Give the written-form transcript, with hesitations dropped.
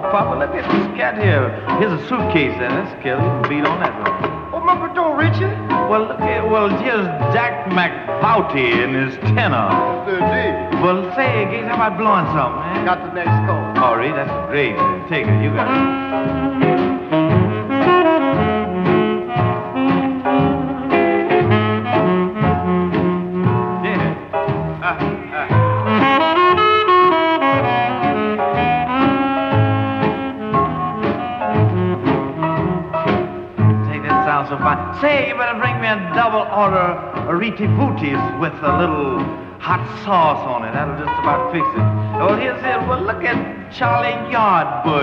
Papa, look at this cat here. Here's a suitcase there. Let's kill him. Beat on that one. Oh, my don't Richard. Well, look here. Well, here's Jack McPouty and his tenor. Well, say, Gates, how about blowing something, man? Got the next call. Oh, really? That's great. Take it. You got it. So fine. Say, you better bring me a double order of Riti Booties with a little hot sauce on it. That'll just about fix it. Oh, here's it. Well, look at Charlie Yardbird.